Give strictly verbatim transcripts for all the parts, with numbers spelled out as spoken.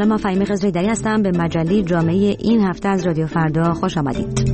سلام، من فهیمه خضرایدری هستم. به مجله جامعه این هفته از رادیو فردا خوش آمدید.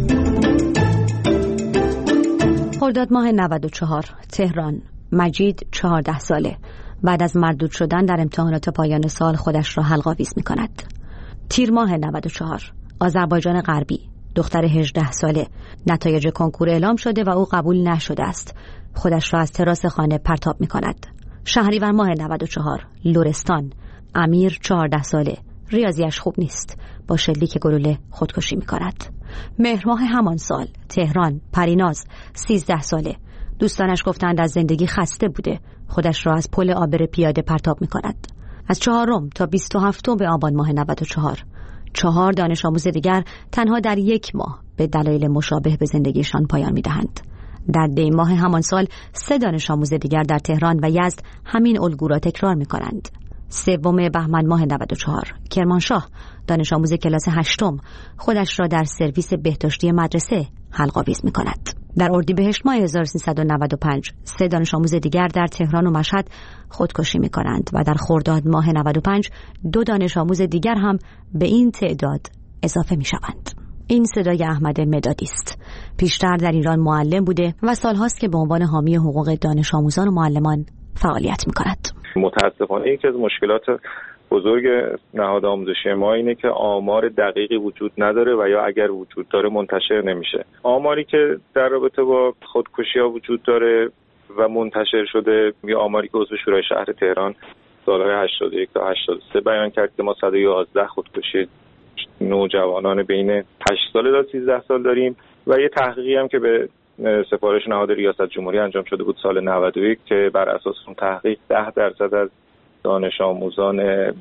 خرداد ماه نود و چهار، تهران. مجید چهارده ساله بعد از مردود شدن در امتحانات پایان سال خودش را حلق‌آویز می‌کند. تیر ماه نود و چهار، آذربایجان غربی. دختر هجده ساله، نتایج کنکور اعلام شده و او قبول نشده است. خودش را از تراس خانه پرتاب می‌کند. شهریور ماه نود و چهار، لرستان. امیر چهارده ساله، ریاضیش خوب نیست، با شلیک گلوله خودکشی می‌کند. مهر ماه همان سال، تهران. پریناز سیزده ساله، دوستانش گفتند از زندگی خسته بوده، خودش را از پل عابر پیاده پرتاب می‌کند. از چهارم تا بیست و هفتم به آبان ماه نود و چهار، چهار دانش آموز دیگر تنها در یک ماه به دلایل مشابه به زندگیشان پایان می‌دهند. در دی ماه همان سال سه دانش آموز دیگر در تهران و یزد همین الگو را تکرار می‌کنند. سوم بهمن ماه نود و چهار، کرمانشاه. دانش آموز کلاس هشتم خودش را در سرویس بهداشتی مدرسه حلق‌آویز می‌کند. در اردیبهشت ماه هزار و سیصد و نود و پنج سه دانش آموز دیگر در تهران و مشهد خودکشی می‌کنند و در خرداد ماه نود و پنج دو دانش آموز دیگر هم به این تعداد اضافه می‌شوند. این صدای احمد مدادی است. پیشتر در ایران معلم بوده و سال‌هاست که به عنوان حامی حقوق دانش آموزان و معلمان فعالیت می‌کند. متاسفانه یکی از مشکلات بزرگ نهاد آموزشی ما اینه که آمار دقیقی وجود نداره و یا اگر وجود داره منتشر نمیشه. آماری که در رابطه با خودکشی‌ها وجود داره و منتشر شده، یا آماری که عضو شورای شهر تهران سالهای هشتاد و یک تا هشتاد و سه بیان کرد که ما صد و یازده خودکشی نوجوانان بین هشت ساله تا سیزده سال داریم و یه تحقیقی هم که به سفارش نهاد ریاست جمهوری انجام شده بود سال نود و یک که بر اساس اون تحقیق ده درصد از دانش آموزان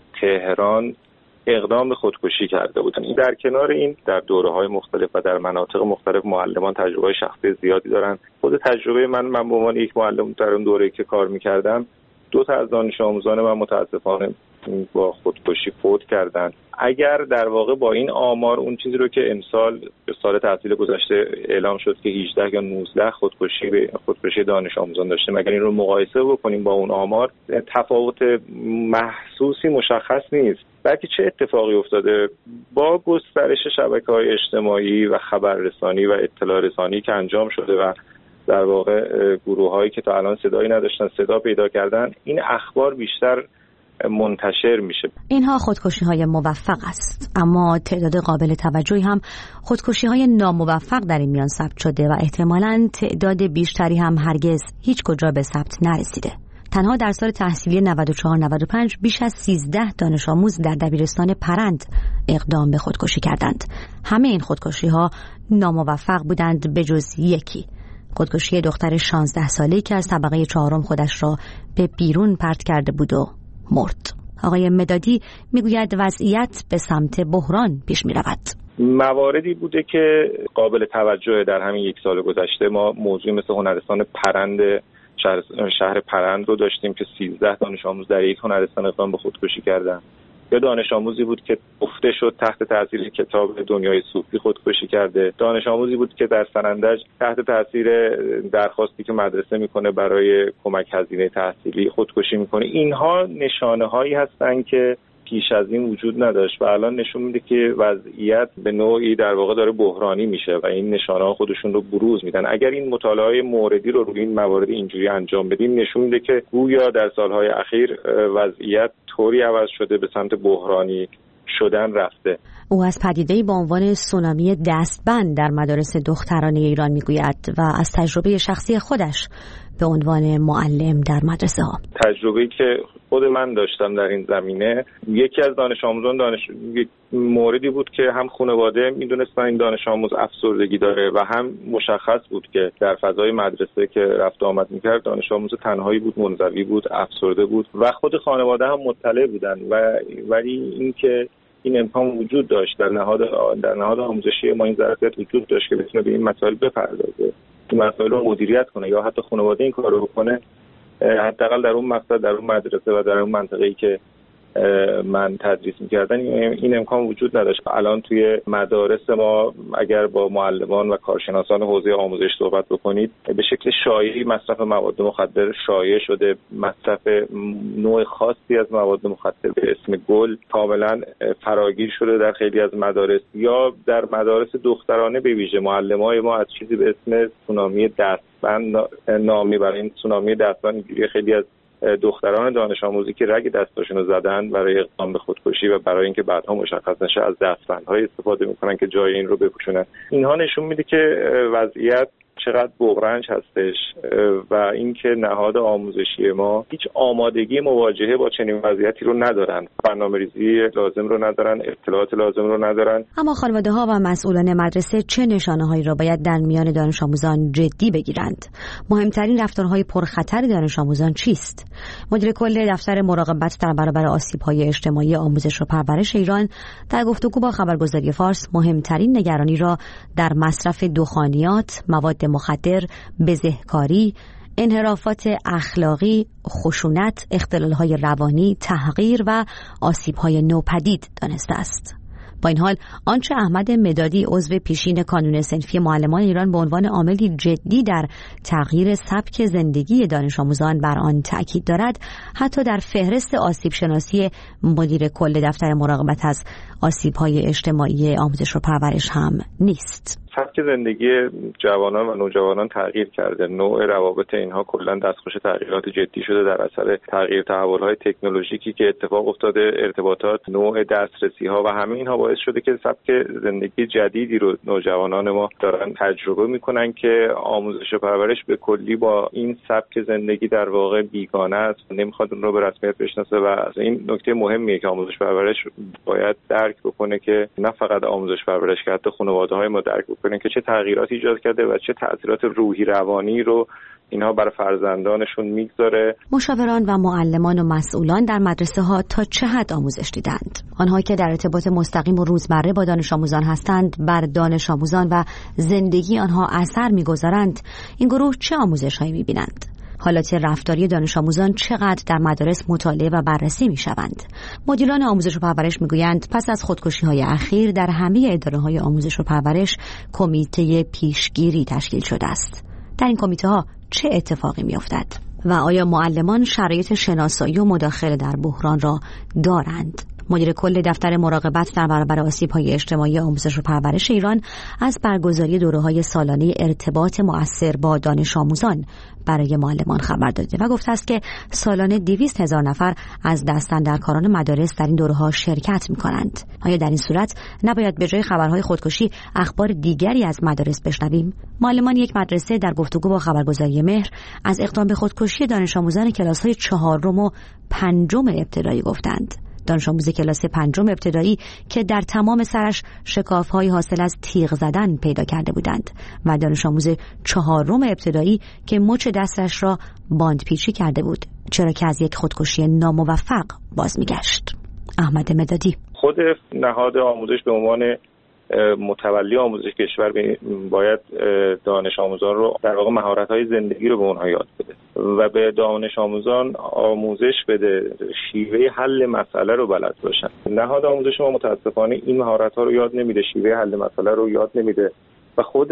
تهران اقدام به خودکشی کرده بودن. در کنار این در دوره‌های مختلف و در مناطق مختلف معلمان تجربه شخصی زیادی دارن. خود تجربه من من به عنوان یک معلم در اون دوره‌ای که کار می‌کردم، دو تا از دانش آموزان من متاسفانه با خودکشی فوت کردن. اگر در واقع با این آمار اون چیزی رو که امسال به سال تحصیل گذشته اعلام شد که هجده یا نوزده خودکشی به خودکشی دانش آموزان داشتیم، اگر این رو مقایسه بکنیم با اون آمار، تفاوت محسوسی مشخص نیست. بلکه چه اتفاقی افتاده با گسترش شبکه‌های اجتماعی و خبررسانی و اطلاع رسانی که انجام شده و در واقع گروه‌هایی که تا الان صدایی نداشتن صدا پیدا کردن، این اخبار بیشتر منتشر میشه. اینها خودکشی‌های موفق است، اما تعداد قابل توجهی هم خودکشی‌های ناموفق در این میان ثبت شده و احتمالاً تعداد بیشتری هم هرگز هیچ کجا به ثبت نرسیده. تنها در سال تحصیلی نود و چهار نود و پنج بیش از سیزده دانش آموز در دبیرستان پرند اقدام به خودکشی کردند. همه این خودکشی‌ها ناموفق بودند به جز یکی، خودکشی دختر شانزده ساله‌ای که از طبقه چهارم خودش را به بیرون پرت کرده بود و مرد. آقای مدادی میگوید وضعیت به سمت بحران پیش می رود. مواردی بوده که قابل توجه در همین یک سال گذشته. ما موضوعی مثل هنرستان پرند شهر, شهر پرند رو داشتیم که سیزده دانش آموز در یک هنرستان اقدام به خودکشی کردن. یا دانش آموزی بود که افته شد تحت تاثیر کتاب دنیای صوفی خودکشی کرده. دانش آموزی بود که در سنندج تحت تاثیر درخواستی که مدرسه میکنه برای کمک هزینه تحصیلی خودکشی میکنه. اینها نشانه هایی هستن که پیش از این وجود نداشت و الان نشون میده که وضعیت به نوعی در واقع داره بحرانی میشه و این نشانه ها خودشون رو بروز میدن. اگر این مطالعه موردی رو روی این موارد اینجوری انجام بدیم، نشون میده که گویا در سالهای اخیر وضعیت طوری عوض شده به سمت بحرانی شدن رفته. او از پدیده‌ای با عنوان سونامی دستبند در مدارس دخترانه ایران میگوید و از تجربه شخصی خودش به عنوان معلم در مدرسه ها. تجربه‌ای که خود من داشتم در این زمینه، یکی از دانش آموزان دانش موردی بود که هم خانواده میدونستن این دانش آموز افسردگی داره و هم مشخص بود که در فضای مدرسه که رفت آمد میکرد دانش آموز تنهایی بود، منزوی بود، افسرده بود و خود خانواده هم مطلع بودن و ولی اینکه این امکان وجود داشت در نهاد در نهاد آموزشی ما این ظرفیت وجود داشت که بتونه به این مسائل بپردازه، این مسائل رو مدیریت کنه یا حتی خانواده این کارو بکنه، حداقل در اون مقصد در اون مدرسه و در اون منطقه‌ای که من تدریس می‌کردن این امکان وجود نداشت. الان توی مدارس ما اگر با معلمان و کارشناسان حوزه آموزش صحبت بکنید به شکل شایعی مصرف مواد مخدر شایع شده. مصرف نوع خاصی از مواد مخدر به اسم گل کاملا فراگیر شده در خیلی از مدارس، یا در مدارس دخترانه به ویژه معلمای ما از چیزی به اسم سونامی دستبند نامی برای این سونامی دستبند خیلی از دختران دانش آموزی که رگ دستاشون رو زدن برای اقدام به خودکشی و برای اینکه بعدها مشخص نشه از دستبندهای استفاده میکنن که جای این رو بپوشونن. اینها نشون میده که وضعیت چقدر بغرنج هستش و اینکه نهاد آموزشی ما هیچ آمادگی مواجهه با چنین وضعیتی رو ندارن، برنامه‌ریزی لازم رو ندارن، اطلاعات لازم رو ندارن. اما خانواده‌ها و مسئولان مدرسه چه نشانه‌هایی را باید در میان دانش آموزان جدی بگیرند؟ مهمترین رفتارهای پرخطر دانش آموزان چیست؟ مدیر کل دفتر مراقبت در برابر آسیب‌های اجتماعی آموزش و پرورش ایران در گفتگو با خبرگزاری فارس مهمترین نگرانی را در مصرف دخانیات، مواد مخدر، بزهکاری، انحرافات اخلاقی، خشونت، اختلال‌های روانی، تحقیر و آسیب‌های نوپدید دانسته است. با این حال آنچه احمد مدادی عضو پیشین کانون صنفی معلمان ایران به عنوان عاملی جدی در تغییر سبک زندگی دانش آموزان بر آن تأکید دارد، حتی در فهرست آسیب شناسی مدیر کل دفتر مراقبت از آسیب‌های اجتماعی آموزش و پرورش هم نیست. سبک زندگی جوانان و نوجوانان تغییر کرده. نوع روابط اینها کلا دستخوش تغییرات جدی شده در اثر تغییر تحول‌های تکنولوژیکی که اتفاق افتاده، ارتباطات، نوع دسترسی‌ها و همه اینها باعث شده که سبک زندگی جدیدی رو نوجوانان ما دارن تجربه می‌کنن که آموزش و پرورش به کلی با این سبک زندگی در واقع بیگانه است، نمی‌خواد اون رو به رسمیت بشناسه و از این نکته مهمیه که آموزش پرورش باید درک بکنه که نه فقط آموزش پرورش که حتی خانواده‌های ما درک بکنن که چه تغییراتی ایجاد کرده و چه تأثیرات روحی روانی رو اینها بر فرزندانشون میگذاره. مشاوران و معلمان و مسئولان در مدرسه ها تا چه حد آموزش دیدند؟ آنها که در ارتباط مستقیم و روزمره با دانش آموزان هستند بر دانش آموزان و زندگی آنها اثر میگذارند. این گروه چه آموزش‌هایی می‌بینند؟ حالات رفتاری دانش آموزان چقدر در مدارس مطالعه و بررسی می شوند؟ مدیران آموزش و پرورش می گویند پس از خودکشی های اخیر در همه اداره های آموزش و پرورش کمیته پیشگیری تشکیل شده است. در این کمیته ها چه اتفاقی می افتد؟ و آیا معلمان شرایط شناسایی و مداخله در بحران را دارند؟ مدیر کل دفتر مراقبت در برابر آسیب‌های اجتماعی آموزش و پرورش ایران از برگزاری دوره‌های سالانه ارتباط مؤثر با دانش آموزان برای معلمان خبر داده و گفته است که سالانه دویست هزار نفر از دستاندرکاران مدارس در این دوره‌ها شرکت می‌کنند. آیا در این صورت نباید به جای خبرهای خودکشی اخبار دیگری از مدارس بشنویم؟ معلمان یک مدرسه در گفتگو با خبرگزاری مهر از اقدام به خودکشی دانش آموزان کلاس‌های چهارم و پنجم ابتدایی گفتند. دانش آموز کلاس پنجم ابتدایی که در تمام سرش شکاف‌های حاصل از تیغ زدن پیدا کرده بودند و دانش آموز چهارم ابتدایی که مچ دستش را باندپیچی کرده بود، چرا که از یک خودکشی ناموفق باز میگشت. احمد مدادی: خود نهاد آموزش به عنوان متولی آموزش کشور باید دانش آموزان رو در واقع مهارت‌های زندگی رو به اونها یاد بده و به دانش آموزان آموزش بده شیوه حل مسئله رو بلد باشن. نهاد آموزش ما متاسفانه این مهارت‌ها رو یاد نمیده، شیوه حل مسئله رو یاد نمیده و خود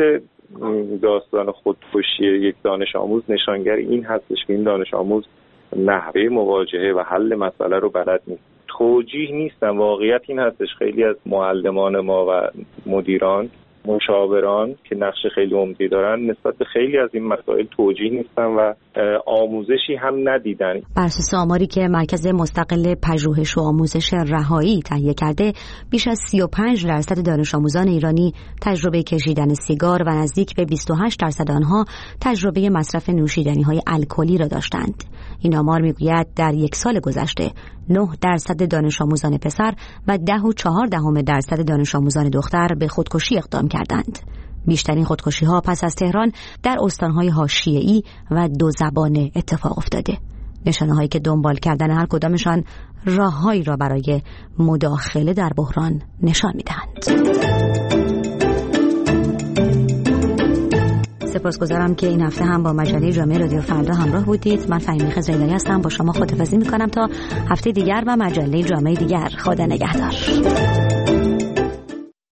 داستان خودکشی یک دانش آموز نشانگر این هستش که این دانش آموز نحوه مواجهه و حل مسئله رو بلد نیست. توجیه نیستن. واقعیت این هستش خیلی از معلمان ما و مدیران، مشاوران که نقش خیلی عمده‌ای دارن نسبت به خیلی از این مسائل توجیه نیستن و آموزشی هم ندیدن. بر اساس آماری که مرکز مستقل پژوهش و آموزش رهایی تهیه کرده، بیش از سی و پنج درصد دانش آموزان ایرانی تجربه کشیدن سیگار و نزدیک به بیست و هشت درصد آنها تجربه مصرف نوشیدنی‌های الکلی را داشتند. این آمار میگوید در یک سال گذشته نه درصد دانش آموزان پسر و ده و چهار دهم درصد دانش آموزان دختر به خودکشی اقدام کردند. بیشترین خودکشی ها پس از تهران در استانهای حاشیه‌ای و دو زبانه اتفاق افتاده. نشانه هایی که دنبال کردن هر کدامشان راههایی را برای مداخله در بحران نشان میدهند. سپاسگزارم که این هفته هم با مجله جامعه رادیو فردا همراه بودید. من فهیمه خزیلایی هستم، با شما خداحافظی میکنم تا هفته دیگر و مجله جامعه دیگر. خدا نگهدار.